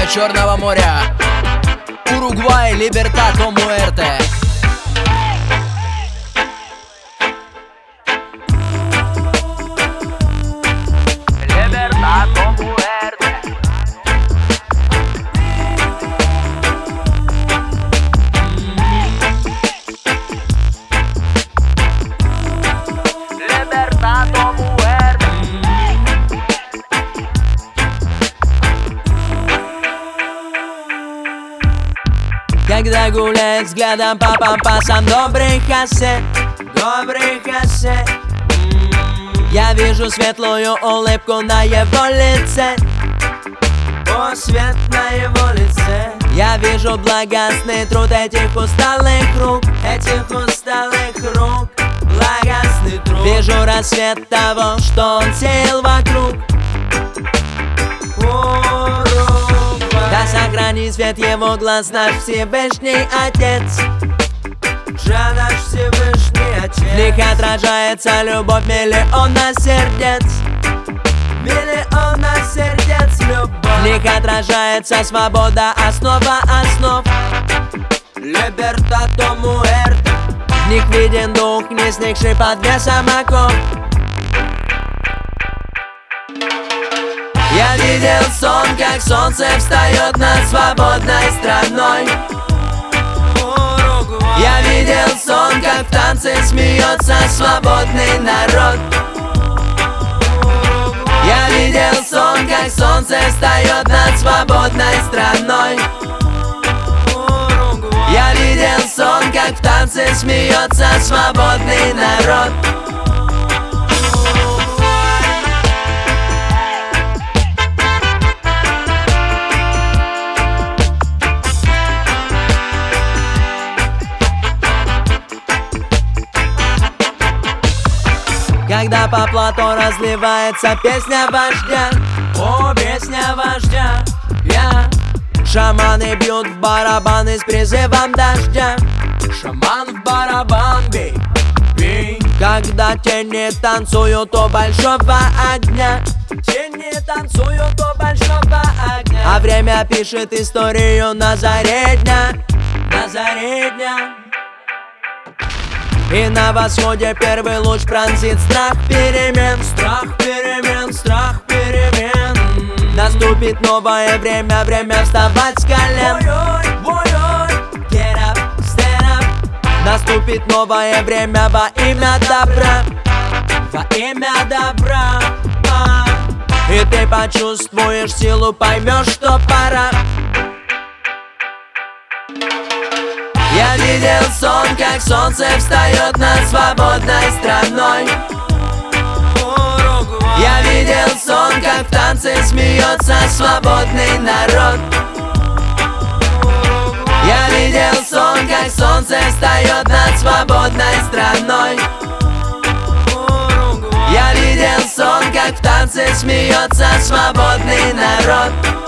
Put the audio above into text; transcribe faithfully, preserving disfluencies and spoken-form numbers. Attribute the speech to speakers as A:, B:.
A: берега Черного моря. Уругвай, Либертад о Муэрте.
B: Libertad o muerte. Libertad o muerte.
C: Когда гуляет взглядом по пампасам добрый хосе, добрый хосе, я вижу светлую улыбку на его лице. О, свет на его лице. Я вижу благостный труд этих усталых рук, этих усталых рук, благостный труд. Вижу рассвет того, что он сеял вокруг. Да сохрани свет его глаз наш Всевышний Отец. Жа наш Всевышний Отец. В них отражается любовь миллиона сердец. Миллиона сердец любовь. В них отражается свобода, основа основ. Libertad o muerte. В них виден дух, не сникший под весом оков. Я видел сон, как солнце встает над свободной страной. Я видел сон, как в танце смеется свободный народ. Я видел сон, как солнце встает над свободной страной. Я видел сон, как в танце смеется свободный народ. Когда по плато разливается песня вождя, о, песня вождя, я. Шаманы бьют в барабаны с призывом дождя. Шаман в барабан, бей, бей. Когда тени танцуют у большого огня, тени танцуют у большого огня. А время пишет историю на заре дня, на заре дня. И на восходе первый луч пронзит страх перемен. Страх перемен, страх перемен. Наступит новое время, время вставать с колен. Get up, stand up. Наступит новое время во имя добра, во имя добра. И ты почувствуешь силу, поймешь, что пора. Я видел сон, как солнце встает над свободной страной. Я видел сон, как в танце смеется свободный народ. Я видел сон, как солнце встает над свободной страной. Я видел сон, как в танце смеется свободный народ.